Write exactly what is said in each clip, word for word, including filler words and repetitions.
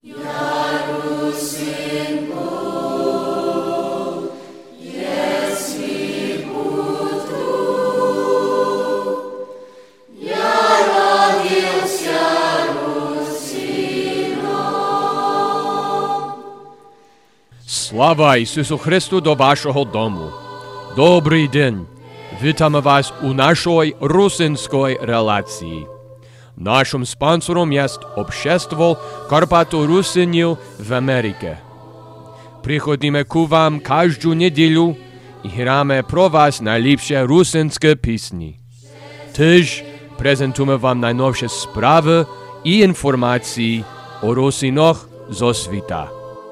Слава Ісусу Христу до вашого дому. Добрий день. Вітаємо вас у нашій русинській релації. Нашим спонсором є Общество Карпато-Русинів в Америці. Приходимо к вам кожну неділю і граємо про вас найліпші русинські пісні. Теж презентуємо вам найновші справи і інформації о русинах зо світа.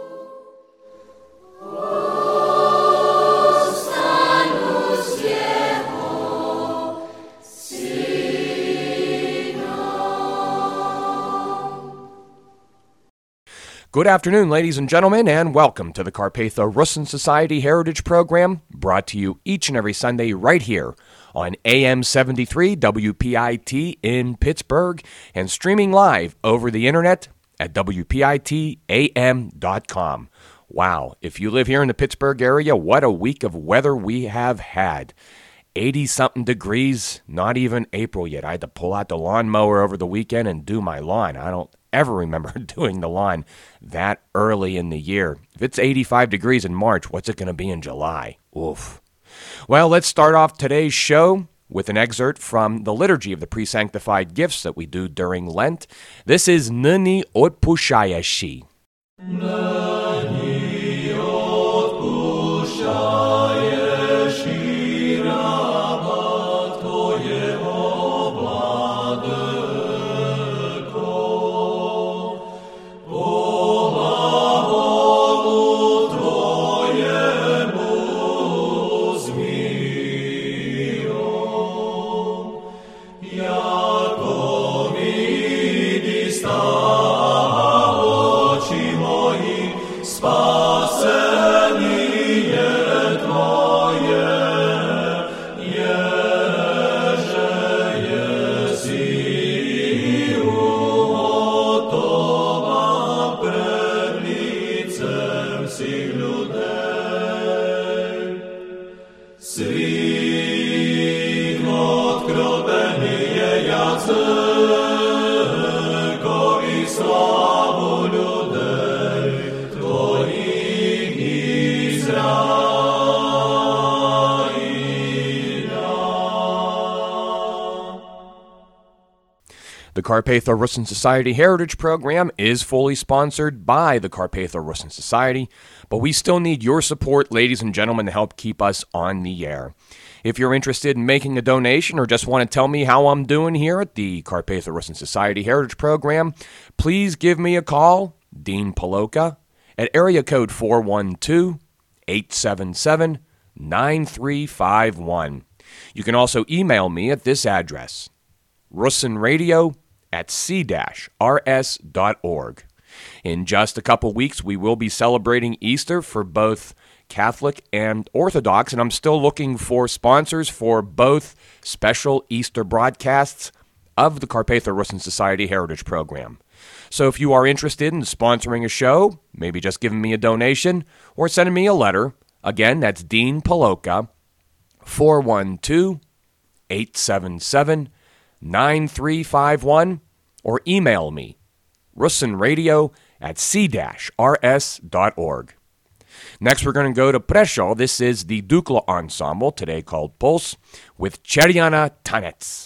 Good afternoon, ladies and gentlemen, and welcome to the Carpatho-Russin Society Heritage Program, brought to you each and every Sunday right here on A M seventy-three W P I T in Pittsburgh and streaming live over the internet at W P I T A M dot com. Wow, if you live here in the Pittsburgh area, what a week of weather we have had. eighty-something degrees, not even April yet. I had to pull out the lawnmower over the weekend and do my lawn. I don't ever remember doing the lawn that early in the year. If it's eighty-five degrees in March, what's it going to be in July? Oof. Well, let's start off today's show with an excerpt from the Liturgy of the Pre-Sanctified Gifts that we do during Lent. This is Nini Odpushayashi. Nini Odpushayashi. The Carpatho-Russin Society Heritage Program is fully sponsored by the Carpatho-Russin Society, but we still need your support, ladies and gentlemen, to help keep us on the air. If you're interested in making a donation or just want to tell me how I'm doing here at the Carpatho-Russin Society Heritage Program, please give me a call, Dean Paloka, at area code four one two, eight seven seven, nine three five one. You can also email me at this address, russinradio at c dash r s dot org. In just a couple weeks, we will be celebrating Easter for both Catholic and Orthodox, and I'm still looking for sponsors for both special Easter broadcasts of the Carpatho-Russin Society Heritage Program. So if you are interested in sponsoring a show, maybe just giving me a donation, or sending me a letter, again, that's Dean Paloka, four one two, eight seven seven, nine three five one, or email me, russinradio at c dash r s dot org. Next, we're going to go to Prešov. This is the Dukla Ensemble, today called Pulse, with Cheriana Tanets.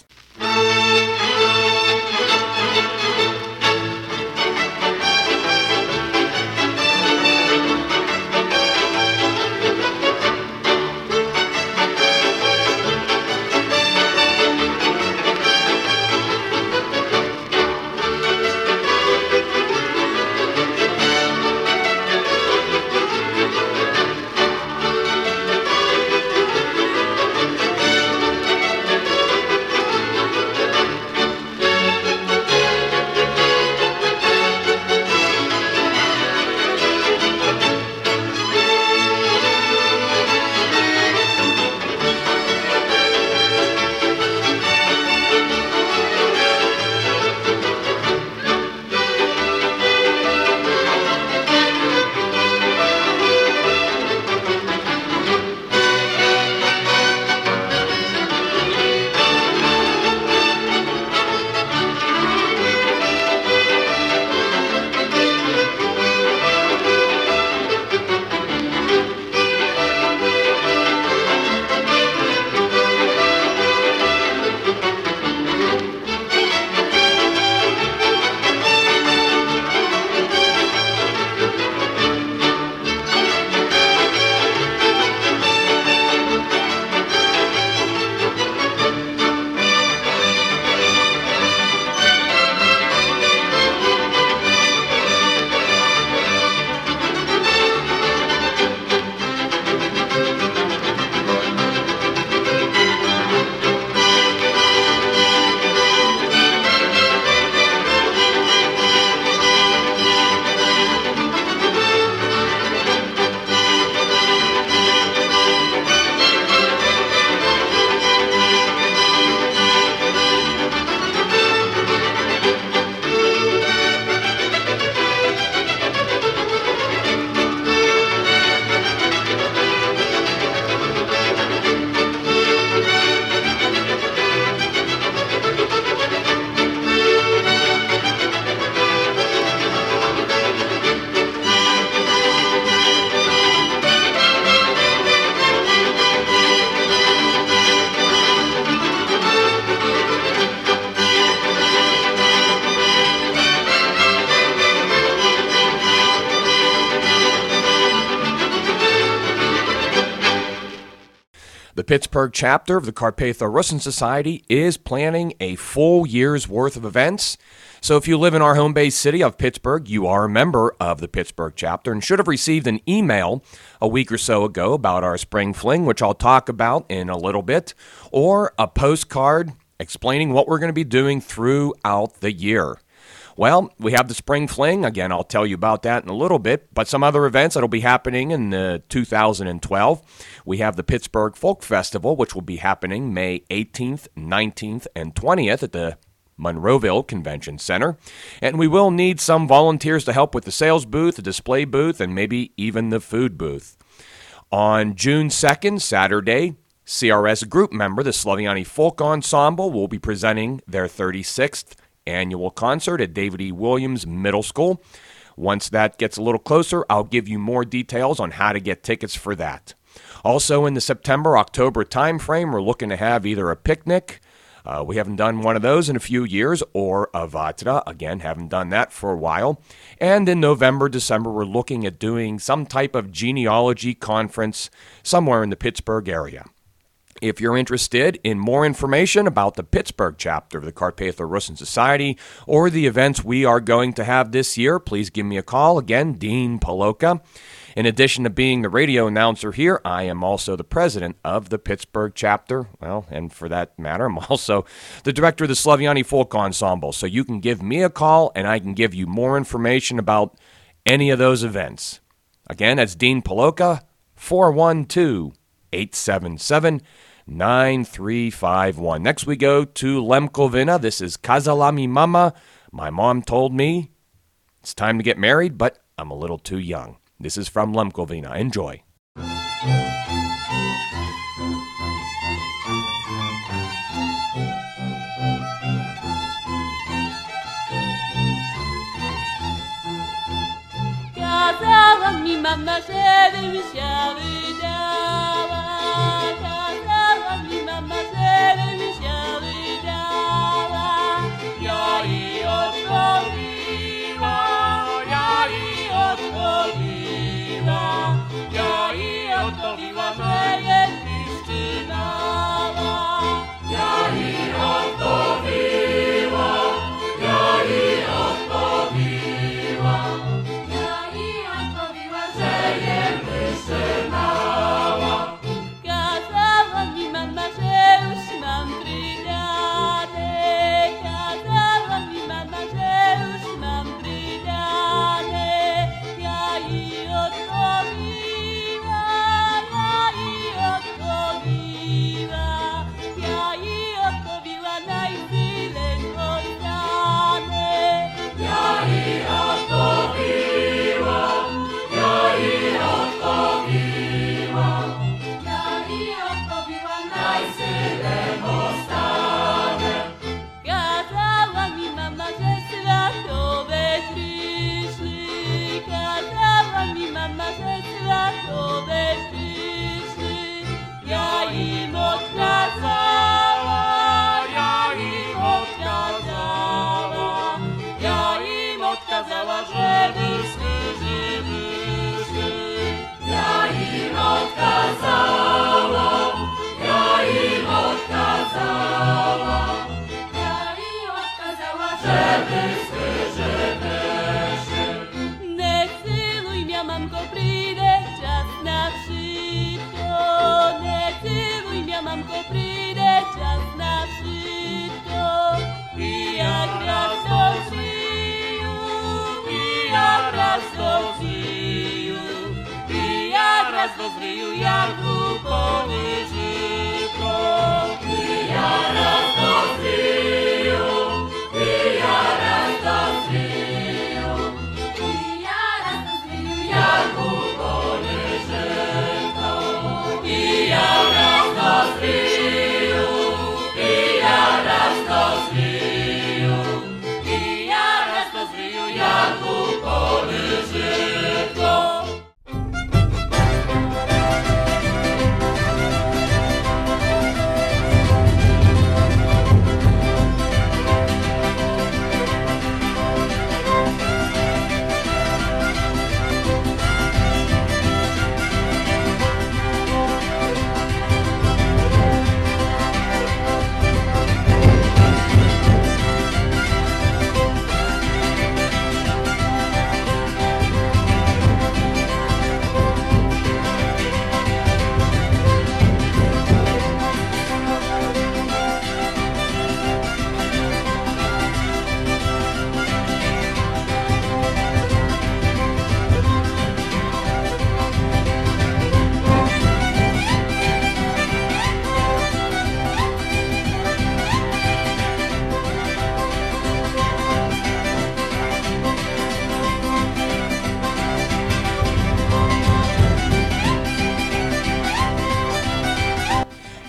Pittsburgh chapter of the Carpatho Russin Society is planning a full year's worth of events. So if you live in our home base city of Pittsburgh, you are a member of the Pittsburgh chapter and should have received an email a week or so ago about our spring fling, which I'll talk about in a little bit, or a postcard explaining what we're going to be doing throughout the year. Well, we have the Spring Fling. Again, I'll tell you about that in a little bit, but some other events that will be happening in uh, two thousand twelve. We have the Pittsburgh Folk Festival, which will be happening May eighteenth, nineteenth, and twentieth at the Monroeville Convention Center. And we will need some volunteers to help with the sales booth, the display booth, and maybe even the food booth. On June second, Saturday, C R S group member, the Slaviani Folk Ensemble, will be presenting their thirty-sixth annual concert at David E. Williams Middle School. Once that gets a little closer, I'll give you more details on how to get tickets for that. Also in the September-October timeframe, we're looking to have either a picnic, uh, we haven't done one of those in a few years, or a vatra, again, haven't done that for a while. And in November, December, we're looking at doing some type of genealogy conference somewhere in the Pittsburgh area. If you're interested in more information about the Pittsburgh chapter of the Carpatho Russin Society or the events we are going to have this year, please give me a call. Again, Dean Paloka. In addition to being the radio announcer here, I am also the president of the Pittsburgh chapter. Well, and for that matter, I'm also the director of the Slaviani Folk Ensemble. So you can give me a call and I can give you more information about any of those events. Again, that's Dean Paloka, four one two, eight seven seven, nine three five one. Next we go to Lemkovina. This is Kazalami Mama. My mom told me it's time to get married, but I'm a little too young. This is from Lemkovina. Enjoy. Kazała mi mama, żebym się wydała. Kazała mi mama, żebym się wydała. Ja jej odpowiła, ja jej odpowiła, ja jej odpowiła, że jest wyszczynała. Ja jej odpowiła, ja jej odpowiła. Kazała mi mama, że już mam brylany. Kazała mi mama, że już mam brylany. Ja jej odpowiła, ja jej odpowiła, ja jej odpowiła najzyleń oddany. Ja jej odpowiła, ja jej odpowiła, ja jej odpowiła najsylem ostanę. Kazała mi mama, że światowe przyszły. Kazała mi mama, że światowe przyszły. Ja im odkazała, ja im odkazała, ja im odkazała, żeby służyły. Ja im odkazała, ja im odkazała, ja im odkazała, żeby służyły. Nie cyluj mnie, mamko, przyjdzie czas na wszystko. Nie cyluj mnie, mamko, przyjdzie czas na wszystko. I jak raz do żyju, i jak raz do żyju, i jak raz do zryju, jak upony żyto. I jak raz do zryju, i jak raz do zryju, i jak raz do zryju, jak upony żyto. I jak raz do zryju, i jak raz do zryju, i jak raz do zryju, jak upony żyto.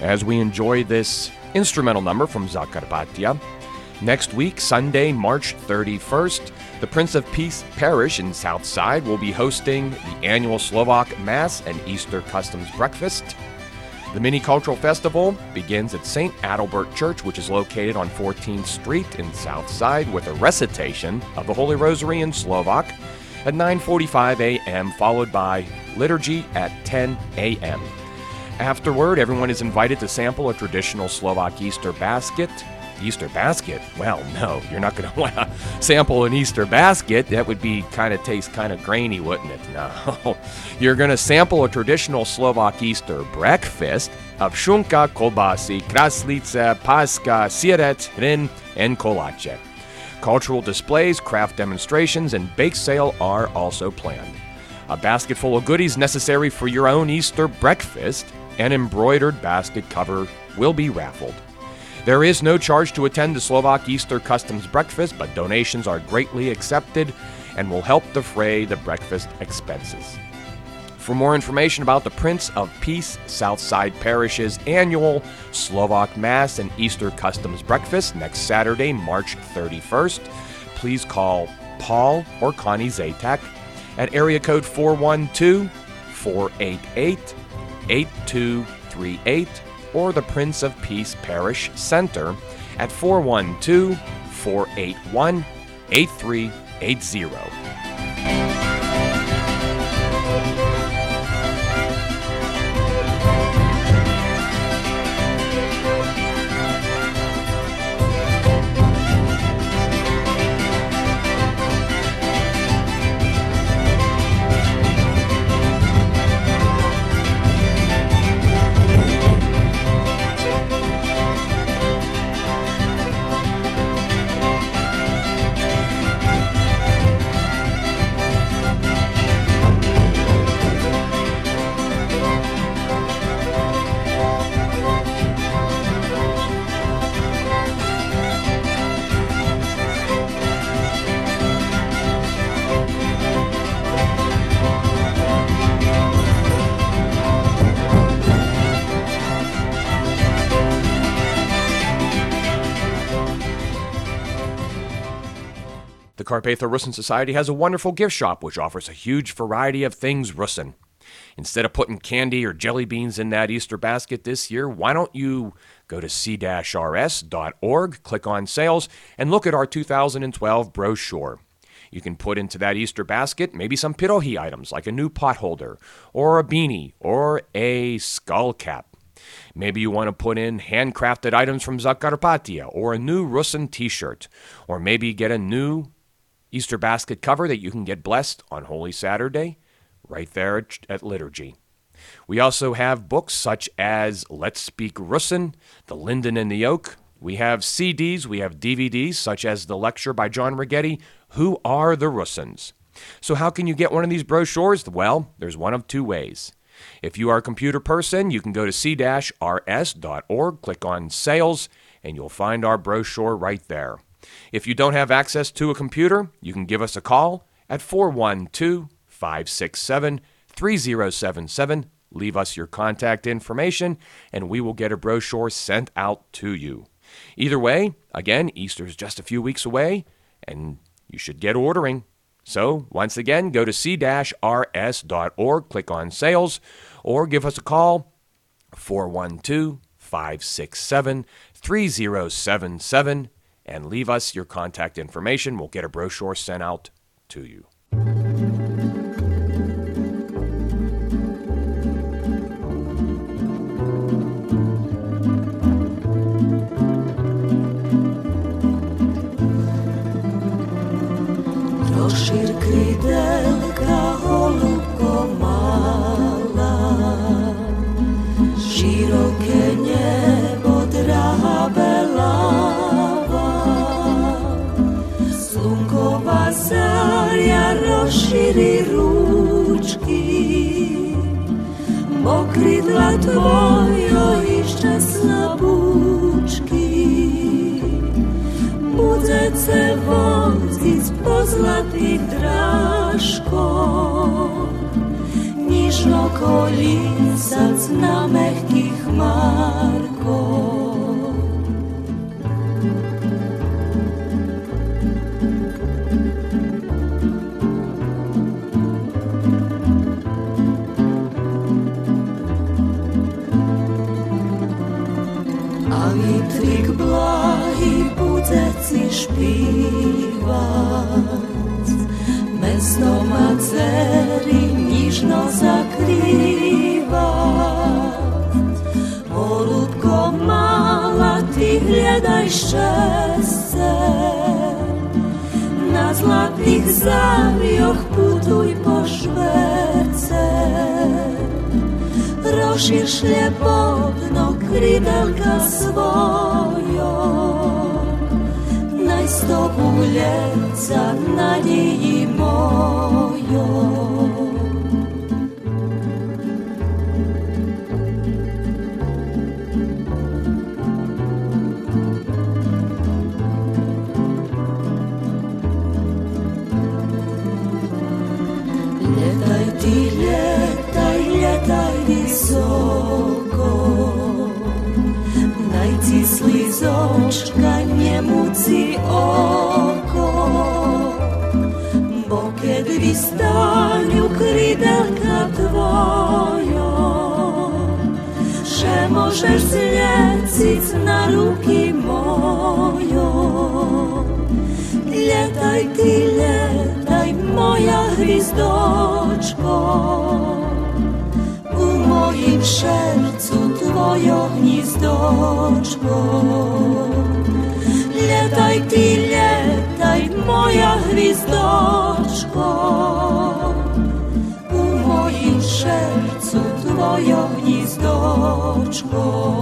as we enjoy this instrumental number from Zakarpattia. Next week, Sunday, March thirty-first, the Prince of Peace Parish in Southside will be hosting the annual Slovak Mass and Easter Customs Breakfast. The mini cultural festival begins at Saint Adalbert Church, which is located on fourteenth Street in Southside, with a recitation of the Holy Rosary in Slovak at nine forty-five a.m., followed by liturgy at ten a.m. Afterward, everyone is invited to sample a traditional Slovak Easter basket. Easter basket? Well, no, you're not going to want to sample an Easter basket. That would be kind of taste kind of grainy, wouldn't it? No. You're going to sample a traditional Slovak Easter breakfast of szunka, kolbasy, kraslice, paska, siret, rin, and kolache. Cultural displays, craft demonstrations, and bake sale are also planned. A basket full of goodies necessary for your own Easter breakfast, an embroidered basket cover, will be raffled. There is no charge to attend the Slovak Easter Customs Breakfast, but donations are greatly accepted and will help defray the breakfast expenses. For more information about the Prince of Peace Southside Parish's annual Slovak Mass and Easter Customs Breakfast next Saturday, March thirty-first, please call Paul or Connie Zatak at area code four one two, four eight eight, eight two three eight or the Prince of Peace Parish Center at four one two, four eight one, eight three eight zero. The Carpatho Rusyn Society has a wonderful gift shop which offers a huge variety of things Rusyn. Instead of putting candy or jelly beans in that Easter basket this year, why don't you go to c dash r s dot org, click on sales, and look at our two thousand twelve brochure. You can put into that Easter basket maybe some pirohi items like a new pot holder, or a beanie, or a skull cap. Maybe you want to put in handcrafted items from Zakarpattia, or a new Rusyn t-shirt, or maybe get a new Easter basket cover that you can get blessed on Holy Saturday right there at, at Liturgy. We also have books such as Let's Speak Rusyn, The Linden and the Oak. We have C Ds, we have D V Ds such as the lecture by John Righetti, Who Are the Rusyns? So how can you get one of these brochures? Well, there's one of two ways. If you are a computer person, you can go to c dash r s dot org, click on sales, and you'll find our brochure right there. If you don't have access to a computer, you can give us a call at four one two, five six seven, three zero seven seven. Leave us your contact information, and we will get a brochure sent out to you. Either way, again, Easter's just a few weeks away, and you should get ordering. So, once again, go to c dash r s dot org, click on sales, or give us a call, four one two, five six seven, three zero seven seven. And leave us your contact information. We'll get a brochure sent out to you. Rozšíř krydelka, holubko malá, široké nebo drahá belava, slunková zária rozšíri ručky, pokrydla tvojo i šťastná bučky. Budete voziť po zlatých drážkoch, nižno kolísac na mehkých márkoch. A vitrik blahy bude si špívať, mesto má dcery nižno zakrývať. Holubko mala, ty hľadaj šťastie, na zlatých závioch putuj po šverce. Rozšír šľepotno krydelka svojo, najstopu leca nadeji mojo. Letaj ty, letaj, letaj vysoko, najci slizočka, nemuci oko, bo keď vystaňu krydelka tvojo, že môžeš zleciť na ruky mojo. Letaj ty, letaj, moja hvizdočko, u mojim šercu tvojo hnizdočko. Letaj ty, letaj, moja hvizdočko, u mojim šercu tvojo hnizdočko.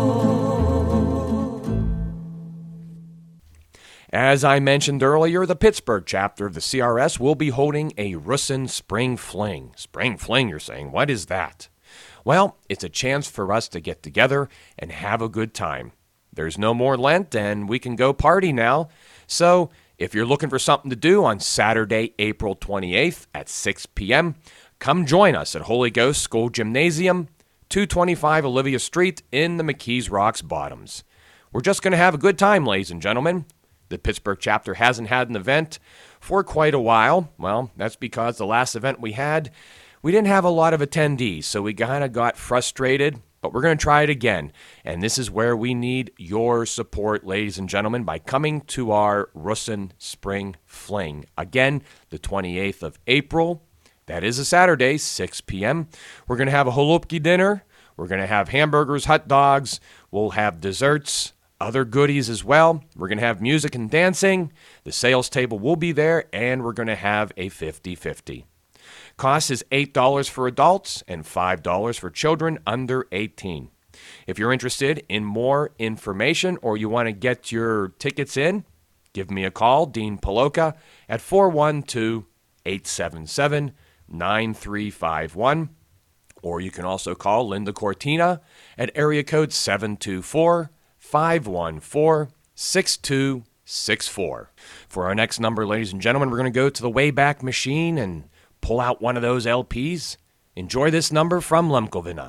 As I mentioned earlier, the Pittsburgh chapter of the C R S will be holding a Russin Spring Fling. Spring Fling, you're saying? What is that? Well, it's a chance for us to get together and have a good time. There's no more Lent, and we can go party now. So, if you're looking for something to do on Saturday, April twenty-eighth at six p.m., come join us at Holy Ghost School Gymnasium, two twenty-five Olivia Street in the McKees Rocks Bottoms. We're just going to have a good time, ladies and gentlemen. The Pittsburgh chapter hasn't had an event for quite a while. Well, that's because the last event we had, we didn't have a lot of attendees, so we kind of got frustrated, but we're going to try it again. And this is where we need your support, ladies and gentlemen, by coming to our Russin Spring Fling. Again, the twenty-eighth of April. That is a Saturday, six p.m. We're going to have a holupki dinner. We're going to have hamburgers, hot dogs. We'll have desserts, other goodies as well. We're going to have music and dancing. The sales table will be there, and we're going to have a fifty-fifty. Cost is eight dollars for adults and five dollars for children under eighteen. If you're interested in more information or you want to get your tickets in, give me a call, Dean Paloka, at four one two, eight seven seven, nine three five one. Or you can also call Linda Cortina at area code seven two four, five one four, six two six four. For our next number, ladies and gentlemen, we're going to go to the Wayback Machine and pull out one of those L Ps. Enjoy this number from Lemkovina.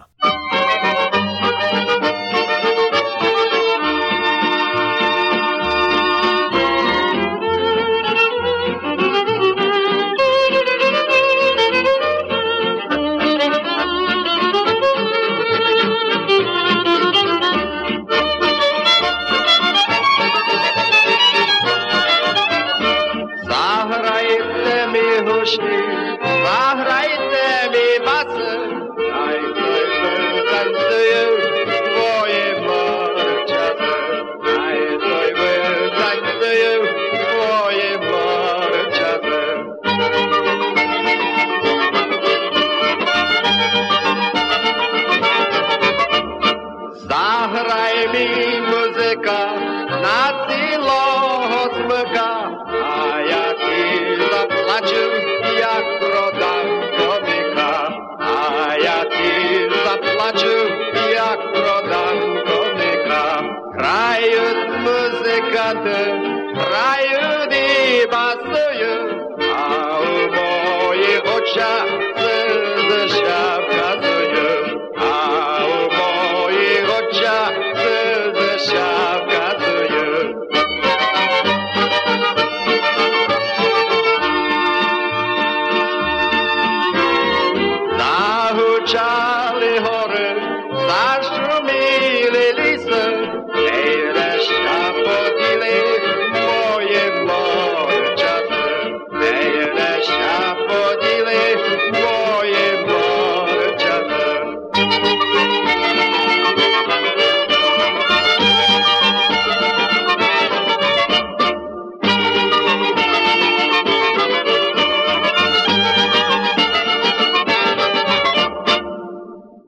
Zahrajte mi basy, najpierw tańcuję swoje marciaty. Najpierw tańcuję swoje marciaty. Zahraj mi muzyka na całego smyka, a ja ci zaplaczę jak prodam komika, a ja ci zaplaczę jak prodam komika. Grają muzykanty, grają i basują, a u moich oczach слезы вказуją.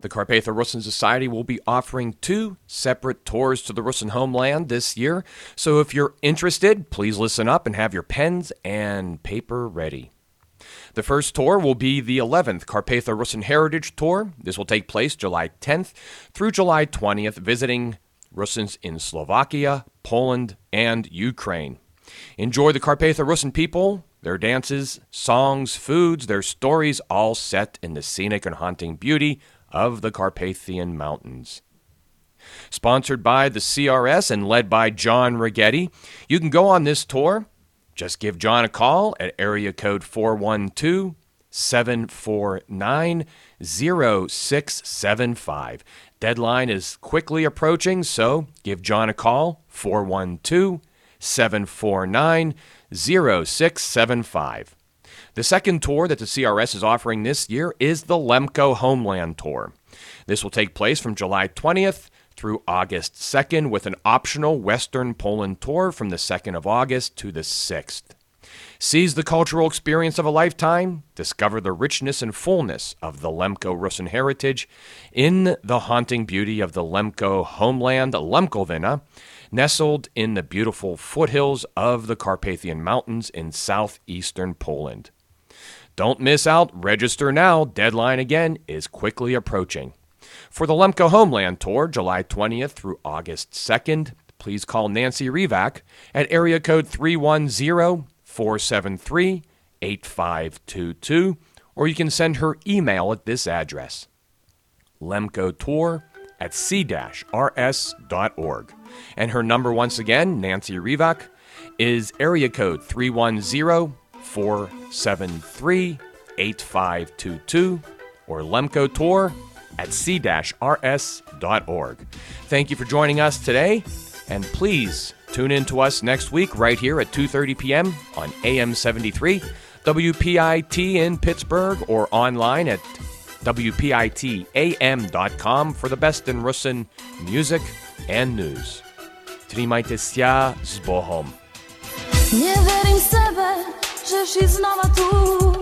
The Carpatho Rusyn Society will be offering two separate tours to the Rusyn homeland this year, so if you're interested, please listen up and have your pens and paper ready. The first tour will be the eleventh Carpatho Rusyn Heritage Tour. This will take place July tenth through July twentieth, visiting Rusyns in Slovakia, Poland, and Ukraine. Enjoy the Carpatho Rusyn people, their dances, songs, foods, their stories, all set in the scenic and haunting beauty of the Carpathian Mountains. Sponsored by the C R S and led by John Righetti, you can go on this tour. Just give John a call at area code four one two, seven four nine, zero six seven five. Deadline is quickly approaching, so give John a call, four one two, seven four nine, zero six seven five. The second tour that the C R S is offering this year is the Lemko Homeland Tour. This will take place from July twentieth through August second with an optional Western Poland tour from the second of August to the sixth. Seize the cultural experience of a lifetime, discover the richness and fullness of the Lemko Rusyn heritage in the haunting beauty of the Lemko homeland, Lemkowina, nestled in the beautiful foothills of the Carpathian Mountains in southeastern Poland. Don't miss out. Register now. Deadline again is quickly approaching. For the Lemko Homeland Tour, July twentieth through August second, please call Nancy Rivak at area code three one zero, four seven three, eight five two two, or you can send her email at this address, lemkotour at c dash r s dot org. And her number, once again, Nancy Rivak, is area code three one zero, four seven three, eight five two two, or lemkotour at c dash r s dot org. Thank you for joining us today, and please tune in to us next week right here at two thirty p.m. on A M seventy-three, W P I T in Pittsburgh, or online at w p i t a m dot com for the best in Rusyn music and news. Trzymajcie się z Bohom. Nie wierzę w sebe, żeś i znowu tu.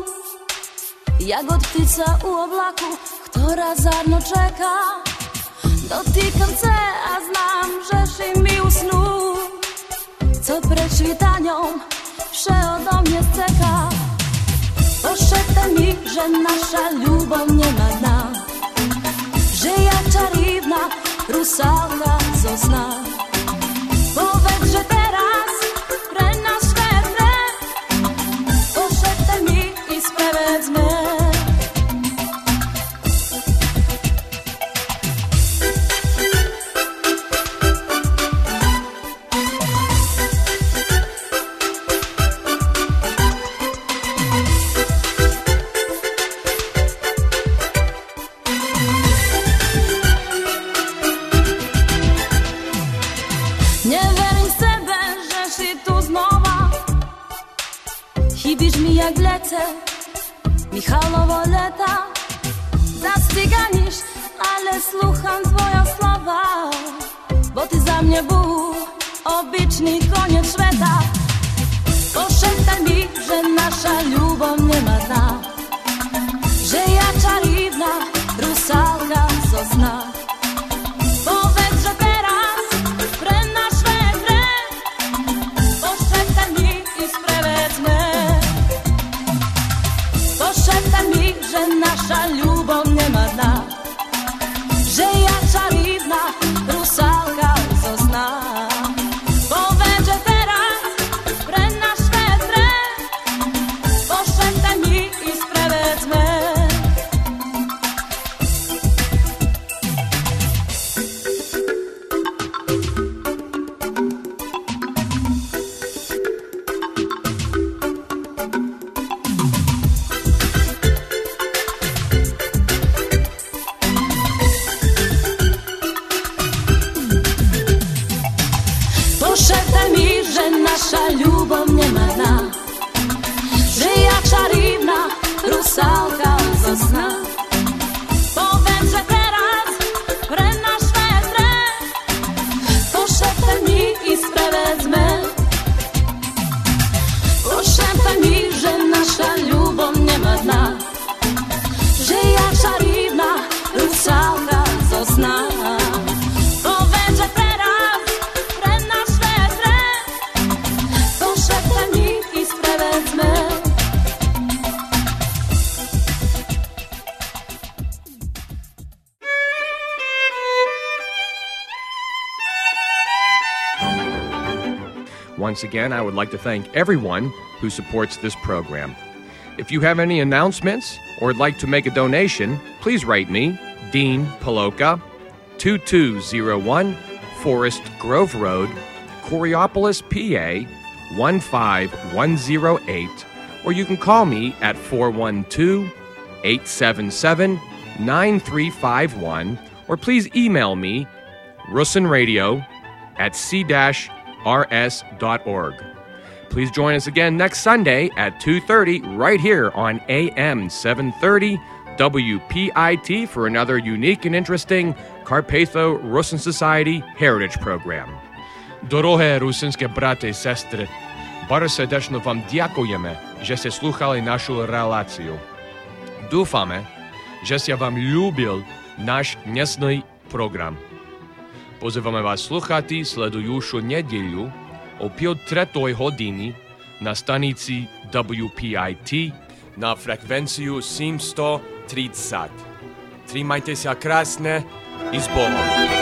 Jak od ptica u oblaku, która zarno czeka. Dotykam cię, a znam, żeś i mi usnu. Co precz witanią, wsze ode mnie steka. Poszedł mi, że nasza luboń nie ma dna. Że ja czarowna, rusalka zosna. Powiedz, że teraz pre nasz wetre. Poszedł mi i sprawiedz mnie. Jak lecę, Michalowo leta. Zastyganisz, ale słucham twoja słowa. Bo ty za mnie był obiczny koniec świata. Poszeptaj mi, że nasza luboń nie ma dna. Że ja czarowna, rusalka zosna. Powiedz, że teraz pre nasz wetre. Poszeptaj mi i sprawiedz mnie. Poszeptaj mi, że nasza luboń nie ma dna. Że ja czarowna, rusalka zosna. Powiedz, że teraz pre nasz wetre. Poszeptaj mi i sprawiedz mnie. once again, I would like to thank everyone who supports this program. If you have any announcements or would like to make a donation, please write me, Dean Paloka, two two zero one Forest Grove Road, Coriopolis, P A, one five one zero eight, or you can call me at four one two, eight seven seven, nine three five one, or please email me, russinradio at c dash r s dot org. Please join us again next Sunday at two thirty right here on A M seven thirty W P I T for another unique and interesting Carpatho-Rusyn Society Heritage Program. Дороге русинські брати і сестри, bardzo serdecznie wam dziękujemy, że ste słuchali naszą relację. Dúfame, że ste wam lubil nasz dnešný program. Pozývame vás sluchati sledujušu nedjeľu o pol tretoj hodiny na stanici W P I T na frekvenciju sedemsto tridsať. Trimajte sa krásne i s Bohom.